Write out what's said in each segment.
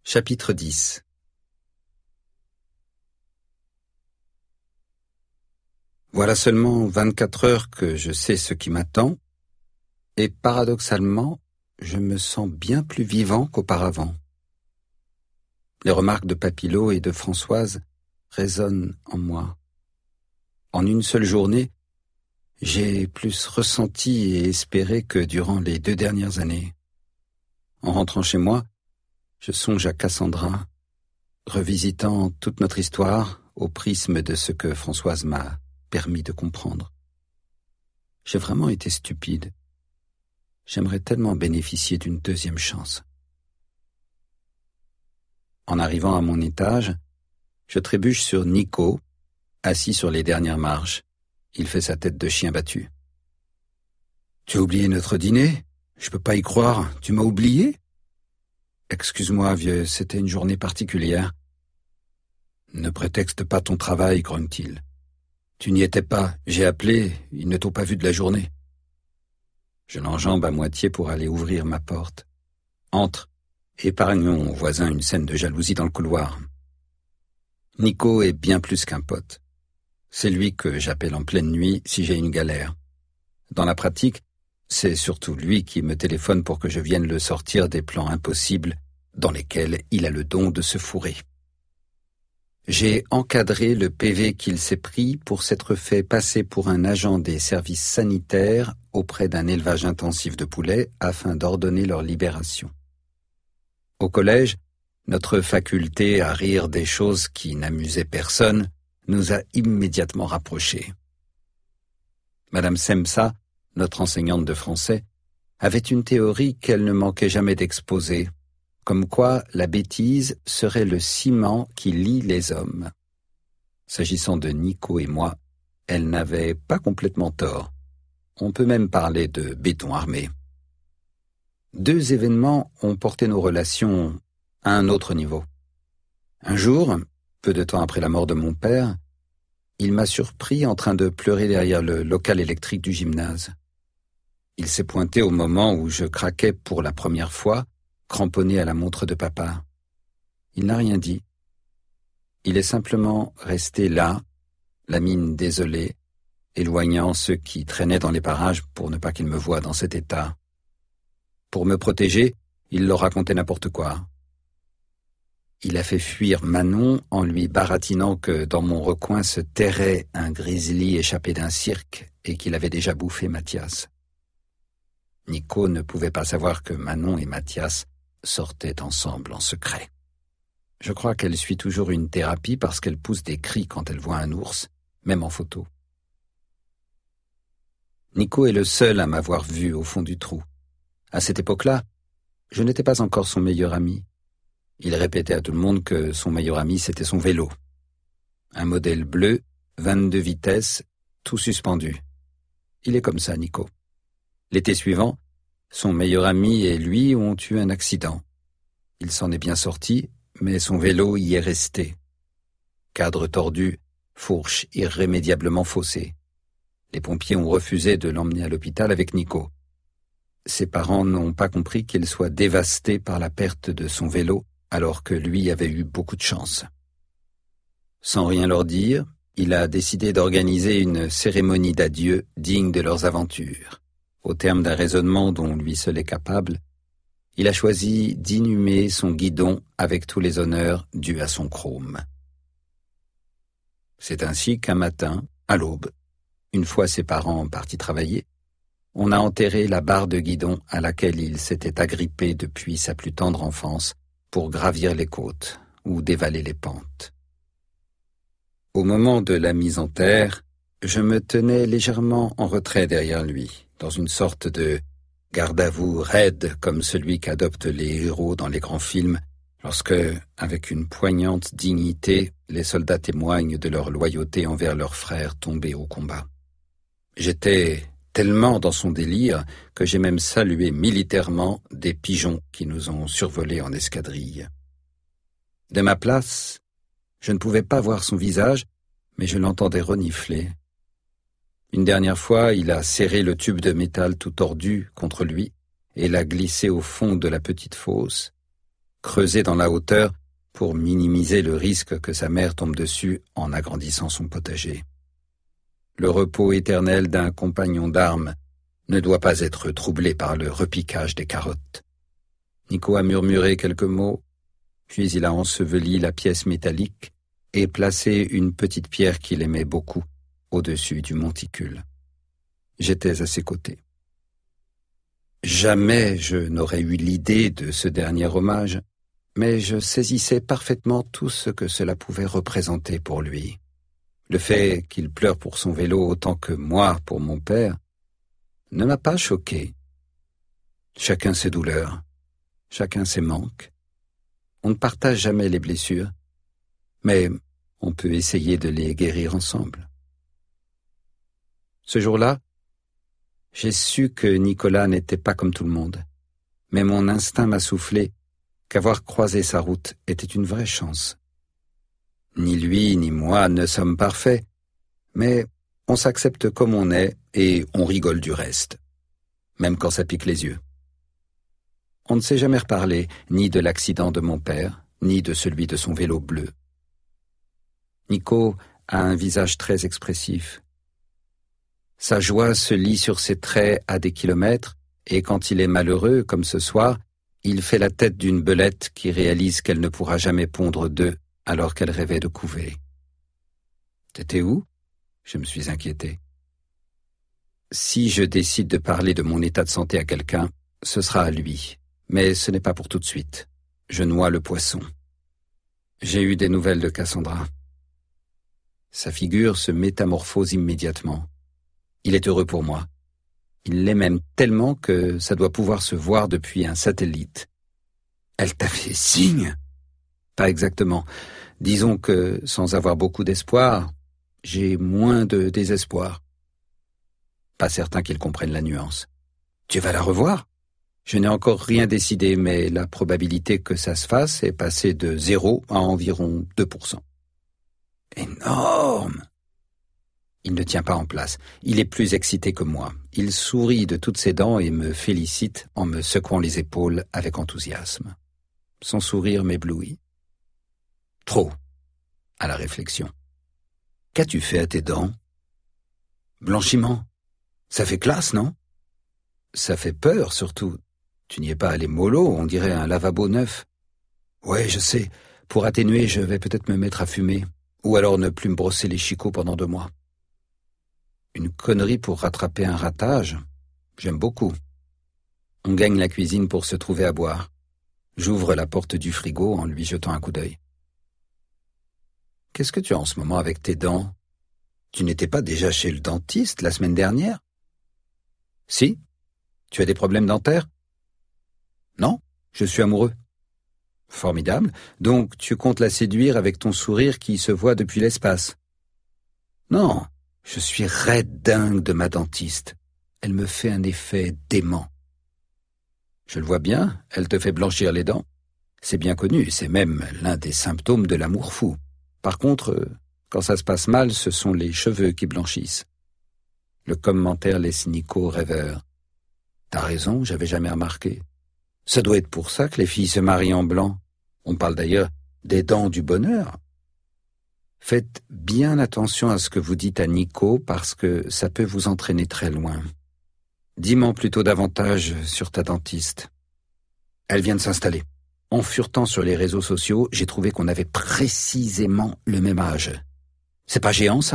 Chapitre 10. Voilà seulement 24 heures que je sais ce qui m'attend, et paradoxalement, je me sens bien plus vivant qu'auparavant. Les remarques de Papillot et de Françoise résonnent en moi. En une seule journée, j'ai plus ressenti et espéré que durant les 2 dernières années. En rentrant chez moi, je songe à Cassandra, revisitant toute notre histoire au prisme de ce que Françoise m'a permis de comprendre. J'ai vraiment été stupide. J'aimerais tellement bénéficier d'une 2e chance. En arrivant à mon étage, je trébuche sur Nico, assis sur les dernières marches. Il fait sa tête de chien battu. « Tu as oublié notre dîner ? Je peux pas y croire. Tu m'as oublié ? » ?»« Excuse-moi, vieux, c'était une journée particulière. »« Ne prétexte pas ton travail, grogne-t-il. Tu n'y étais pas, j'ai appelé, ils ne t'ont pas vu de la journée. » Je l'enjambe à moitié pour aller ouvrir ma porte. Entre, épargnons aux voisins une scène de jalousie dans le couloir. Nico est bien plus qu'un pote. C'est lui que j'appelle en pleine nuit si j'ai une galère. Dans la pratique, c'est surtout lui qui me téléphone pour que je vienne le sortir des plans impossibles dans lesquels il a le don de se fourrer. J'ai encadré le PV qu'il s'est pris pour s'être fait passer pour un agent des services sanitaires auprès d'un élevage intensif de poulets afin d'ordonner leur libération. Au collège, notre faculté à rire des choses qui n'amusaient personne nous a immédiatement rapprochés. Madame Semsa, notre enseignante de français, avait une théorie qu'elle ne manquait jamais d'exposer, comme quoi la bêtise serait le ciment qui lie les hommes. S'agissant de Nico et moi, elle n'avait pas complètement tort. On peut même parler de béton armé. 2 événements ont porté nos relations à un autre niveau. Un jour, peu de temps après la mort de mon père, il m'a surpris en train de pleurer derrière le local électrique du gymnase. Il s'est pointé au moment où je craquais pour la première fois, cramponné à la montre de papa. Il n'a rien dit. Il est simplement resté là, la mine désolée, éloignant ceux qui traînaient dans les parages pour ne pas qu'ils me voient dans cet état. Pour me protéger, il leur racontait n'importe quoi. Il a fait fuir Manon en lui baratinant que dans mon recoin se terrait un grizzly échappé d'un cirque et qu'il avait déjà bouffé Mathias. Nico ne pouvait pas savoir que Manon et Mathias sortaient ensemble en secret. Je crois qu'elle suit toujours une thérapie parce qu'elle pousse des cris quand elle voit un ours, même en photo. Nico est le seul à m'avoir vu au fond du trou. À cette époque-là, je n'étais pas encore son meilleur ami. Il répétait à tout le monde que son meilleur ami, c'était son vélo. Un modèle bleu, 22 vitesses, tout suspendu. Il est comme ça, Nico. L'été suivant, son meilleur ami et lui ont eu un accident. Il s'en est bien sorti, mais son vélo y est resté. Cadre tordu, fourche irrémédiablement faussée. Les pompiers ont refusé de l'emmener à l'hôpital avec Nico. Ses parents n'ont pas compris qu'il soit dévasté par la perte de son vélo, alors que lui avait eu beaucoup de chance. Sans rien leur dire, il a décidé d'organiser une cérémonie d'adieu digne de leurs aventures. Au terme d'un raisonnement dont lui seul est capable, il a choisi d'inhumer son guidon avec tous les honneurs dus à son chrome. C'est ainsi qu'un matin, à l'aube, une fois ses parents partis travailler, on a enterré la barre de guidon à laquelle il s'était agrippé depuis sa plus tendre enfance pour gravir les côtes ou dévaler les pentes. Au moment de la mise en terre, je me tenais légèrement en retrait derrière lui, dans une sorte de garde-à-vous raide comme celui qu'adoptent les héros dans les grands films lorsque, avec une poignante dignité, les soldats témoignent de leur loyauté envers leurs frères tombés au combat. J'étais tellement dans son délire que j'ai même salué militairement des pigeons qui nous ont survolés en escadrille. De ma place, je ne pouvais pas voir son visage, mais je l'entendais renifler. Une dernière fois, il a serré le tube de métal tout tordu contre lui et l'a glissé au fond de la petite fosse, creusé dans la hauteur pour minimiser le risque que sa mère tombe dessus en agrandissant son potager. Le repos éternel d'un compagnon d'armes ne doit pas être troublé par le repiquage des carottes. Nico a murmuré quelques mots, puis il a enseveli la pièce métallique et placé une petite pierre qu'il aimait beaucoup au-dessus du monticule. J'étais à ses côtés. Jamais je n'aurais eu l'idée de ce dernier hommage, mais je saisissais parfaitement tout ce que cela pouvait représenter pour lui. Le fait qu'il pleure pour son vélo autant que moi pour mon père ne m'a pas choqué. Chacun ses douleurs, chacun ses manques. On ne partage jamais les blessures, mais on peut essayer de les guérir ensemble. Ce jour-là, j'ai su que Nicolas n'était pas comme tout le monde, mais mon instinct m'a soufflé qu'avoir croisé sa route était une vraie chance. Ni lui ni moi ne sommes parfaits, mais on s'accepte comme on est et on rigole du reste, même quand ça pique les yeux. On ne s'est jamais reparlé ni de l'accident de mon père, ni de celui de son vélo bleu. Nico a un visage très expressif. Sa joie se lit sur ses traits à des kilomètres, et quand il est malheureux, comme ce soir, il fait la tête d'une belette qui réalise qu'elle ne pourra jamais pondre d'œufs alors qu'elle rêvait de couver. « T'étais où ?» Je me suis inquiété. Si je décide de parler de mon état de santé à quelqu'un, ce sera à lui, mais ce n'est pas pour tout de suite. Je noie le poisson. J'ai eu des nouvelles de Cassandra. Sa figure se métamorphose immédiatement. Il est heureux pour moi. Il l'est même tellement que ça doit pouvoir se voir depuis un satellite. Elle t'a fait signe ? Pas exactement. Disons que, sans avoir beaucoup d'espoir, j'ai moins de désespoir. Pas certain qu'il comprenne la nuance. Tu vas la revoir ? Je n'ai encore rien décidé, mais la probabilité que ça se fasse est passée de 0 à environ 2%. Énorme ! Il ne tient pas en place. Il est plus excité que moi. Il sourit de toutes ses dents et me félicite en me secouant les épaules avec enthousiasme. Son sourire m'éblouit. Trop, à la réflexion. Qu'as-tu fait à tes dents ? Blanchiment. Ça fait classe, non ? Ça fait peur, surtout. Tu n'y es pas allé mollo, on dirait un lavabo neuf. Ouais, je sais. Pour atténuer, je vais peut-être me mettre à fumer. Ou alors ne plus me brosser les chicots pendant 2 mois. Une connerie pour rattraper un ratage, j'aime beaucoup. On gagne la cuisine pour se trouver à boire. J'ouvre la porte du frigo en lui jetant un coup d'œil. Qu'est-ce que tu as en ce moment avec tes dents ? Tu n'étais pas déjà chez le dentiste la semaine dernière ? Si ? Tu as des problèmes dentaires ? Non, je suis amoureux. Formidable. Donc tu comptes la séduire avec ton sourire qui se voit depuis l'espace ? Non. Je suis raide dingue de ma dentiste. Elle me fait un effet dément. Je le vois bien, elle te fait blanchir les dents. C'est bien connu, c'est même l'un des symptômes de l'amour fou. Par contre, quand ça se passe mal, ce sont les cheveux qui blanchissent. Le commentaire laisse Nico rêveur. T'as raison, j'avais jamais remarqué. Ça doit être pour ça que les filles se marient en blanc. On parle d'ailleurs des dents du bonheur. Faites bien attention à ce que vous dites à Nico parce que ça peut vous entraîner très loin. Dis-m'en plutôt davantage sur ta dentiste. Elle vient de s'installer. En furetant sur les réseaux sociaux, j'ai trouvé qu'on avait précisément le même âge. C'est pas géant, ça ?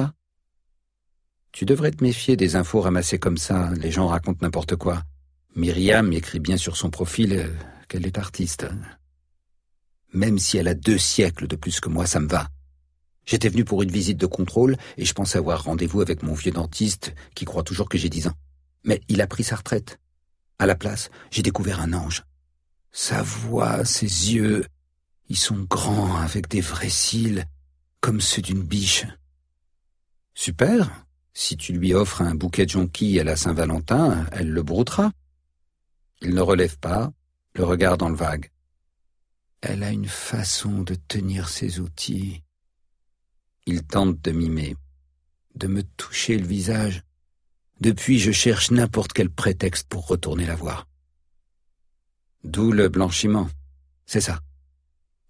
Tu devrais te méfier des infos ramassées comme ça. Les gens racontent n'importe quoi. Myriam écrit bien sur son profil qu'elle est artiste. Même si elle a 2 siècles de plus que moi, ça me va. J'étais venu pour une visite de contrôle et je pensais avoir rendez-vous avec mon vieux dentiste qui croit toujours que j'ai 10 ans. Mais il a pris sa retraite. À la place, j'ai découvert un ange. Sa voix, ses yeux, ils sont grands avec des vrais cils, comme ceux d'une biche. Super. Si tu lui offres un bouquet de jonquilles à la Saint-Valentin, elle le broutera. Il ne relève pas, le regard dans le vague. Elle a une façon de tenir ses outils. Il tente de mimer, de me toucher le visage. Depuis, je cherche n'importe quel prétexte pour retourner la voir. D'où le blanchiment. C'est ça.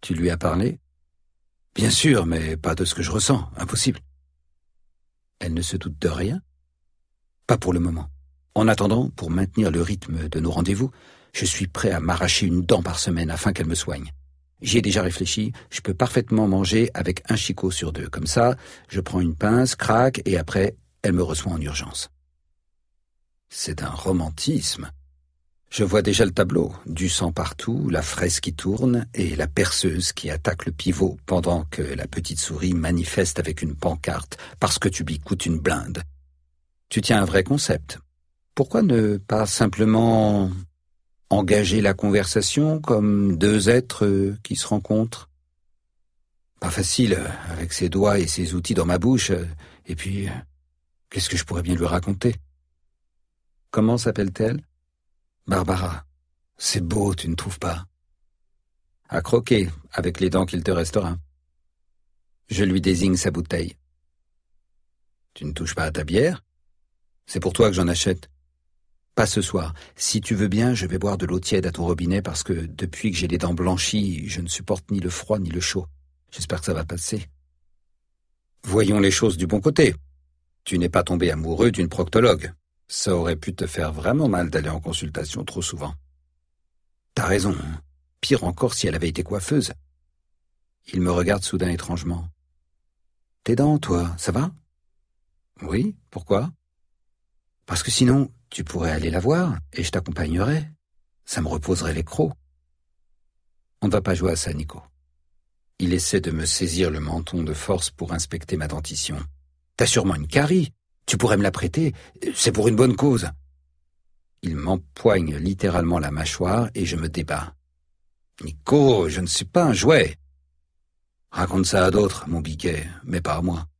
Tu lui as parlé? Bien sûr, mais pas de ce que je ressens. Impossible. Elle ne se doute de rien? Pas pour le moment. En attendant, pour maintenir le rythme de nos rendez-vous, je suis prêt à m'arracher une dent par semaine afin qu'elle me soigne. J'y ai déjà réfléchi, je peux parfaitement manger avec un chicot sur 2. Comme ça, je prends une pince, craque, et après, elle me reçoit en urgence. C'est un romantisme. Je vois déjà le tableau, du sang partout, la fraise qui tourne et la perceuse qui attaque le pivot pendant que la petite souris manifeste avec une pancarte parce que tu lui coûtes une blinde. Tu tiens un vrai concept. Pourquoi ne pas simplement engager la conversation comme deux êtres qui se rencontrent? Pas facile, avec ses doigts et ses outils dans ma bouche, et puis, qu'est-ce que je pourrais bien lui raconter? Comment s'appelle-t-elle? Barbara. C'est beau, tu ne trouves pas? À croquer, avec les dents qu'il te restera. Je lui désigne sa bouteille. Tu ne touches pas à ta bière? C'est pour toi que j'en achète. Pas ce soir. Si tu veux bien, je vais boire de l'eau tiède à ton robinet parce que depuis que j'ai les dents blanchies, je ne supporte ni le froid ni le chaud. J'espère que ça va passer. Voyons les choses du bon côté. Tu n'es pas tombé amoureux d'une proctologue. Ça aurait pu te faire vraiment mal d'aller en consultation trop souvent. T'as raison. Pire encore si elle avait été coiffeuse. Il me regarde soudain étrangement. Tes dents, toi, ça va? Oui, pourquoi? Parce que sinon, tu pourrais aller la voir et je t'accompagnerais. Ça me reposerait les crocs. On ne va pas jouer à ça, Nico. Il essaie de me saisir le menton de force pour inspecter ma dentition. T'as sûrement une carie. Tu pourrais me la prêter. C'est pour une bonne cause. Il m'empoigne littéralement la mâchoire et je me débats. Nico, je ne suis pas un jouet. Raconte ça à d'autres, mon biquet, mais pas à moi.